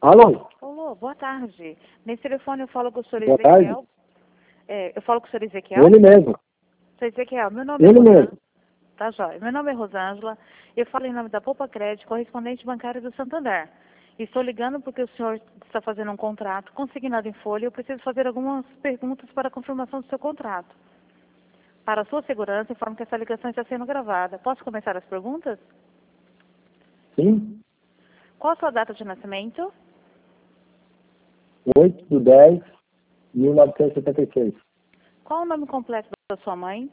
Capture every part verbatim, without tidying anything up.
Alô? Alô, boa tarde. Nesse telefone eu falo com o senhor Boa tarde. Ezequiel. É, eu falo com o senhor Ezequiel. Ele mesmo. Senhor Ezequiel, meu nome é Ele Rosângela. mesmo. Tá jóia. Meu nome é Rosângela. Eu falo em nome da Poupa Crédito, correspondente bancário do Santander. Estou ligando porque o senhor está fazendo um contrato consignado em folha e eu preciso fazer algumas perguntas para a confirmação do seu contrato. Para a sua segurança, informo que essa ligação está sendo gravada. Posso começar as perguntas? Sim. Qual a sua data de nascimento? oito de dez de mil novecentos e setenta e seis. Qual o nome completo da sua mãe?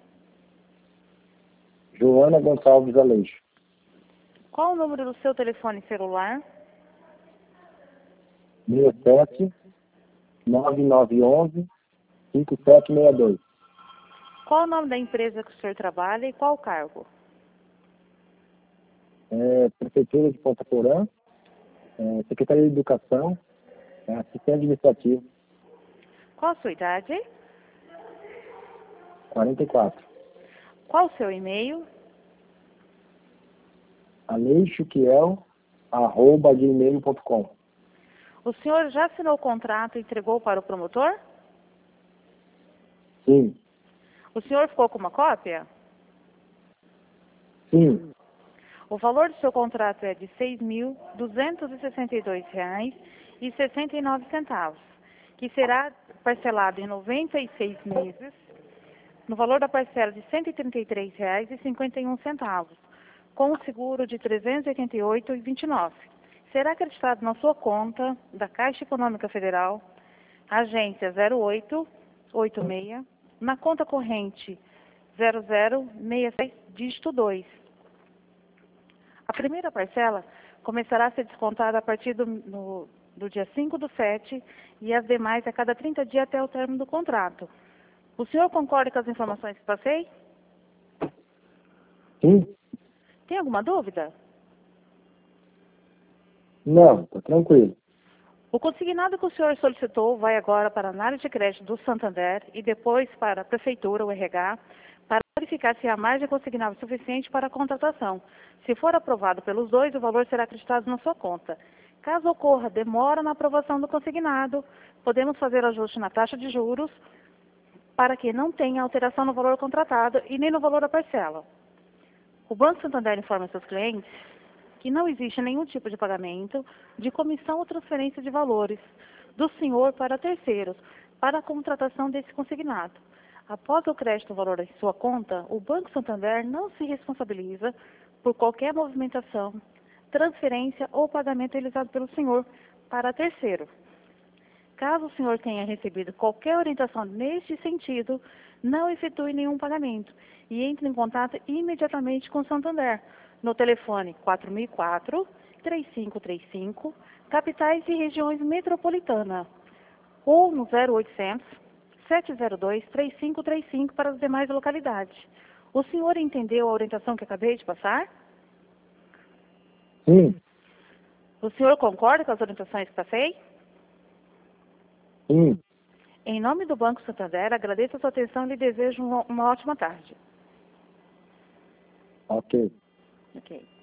Joana Gonçalves Aleixo. Qual o número do seu telefone celular? sessenta e sete, nove nove um um, cinco sete seis dois. Qual o nome da empresa que o senhor trabalha e qual o cargo? É, Prefeitura de Ponta Porã, é, Secretaria de Educação, é, assistente administrativo, Qual a sua idade? quarenta e quatro. Qual o seu e-mail? aleixoquiel, arroba gmail ponto com. O senhor já assinou o contrato e entregou para o promotor? Sim. O senhor ficou com uma cópia? Sim. O valor do seu contrato é de seis mil duzentos e sessenta e dois reais e sessenta e nove centavos, que será parcelado em noventa e seis meses, no valor da parcela de cento e trinta e três reais e cinquenta e um centavos, com o seguro de trezentos e oitenta e oito reais e vinte e nove centavos. Será acreditado na sua conta da Caixa Econômica Federal, agência zero oito oito seis, na conta corrente zero zero seis seis, dígito dois. A primeira parcela começará a ser descontada a partir do, no, do dia cinco do sete e as demais a cada trinta dias até o término do contrato. O senhor concorda com as informações que passei? Sim. Tem alguma dúvida? Não, tá tranquilo. O consignado que o senhor solicitou vai agora para a análise de crédito do Santander e depois para a Prefeitura, o R H, para verificar se a margem consignada é suficiente para a contratação. Se for aprovado pelos dois, o valor será acreditado na sua conta. Caso ocorra demora na aprovação do consignado, podemos fazer ajuste na taxa de juros para que não tenha alteração no valor contratado e nem no valor da parcela. O Banco Santander informa seus clientes que não existe nenhum tipo de pagamento de comissão ou transferência de valores do senhor para terceiros para a contratação desse consignado. Após o crédito do valor em sua conta, o Banco Santander não se responsabiliza por qualquer movimentação, transferência ou pagamento realizado pelo senhor para terceiro. Caso o senhor tenha recebido qualquer orientação neste sentido, não efetue nenhum pagamento e entre em contato imediatamente com o Santander no telefone quatro mil e quatro, três cinco três cinco, capitais e regiões metropolitanas, ou no zero oitocentos, sete zero dois, três cinco três cinco para as demais localidades. O senhor entendeu a orientação que acabei de passar? Sim. O senhor concorda com as orientações que passei? Sim. Em nome do Banco Santander, agradeço a sua atenção e lhe desejo uma, uma ótima tarde. Ok. Ok.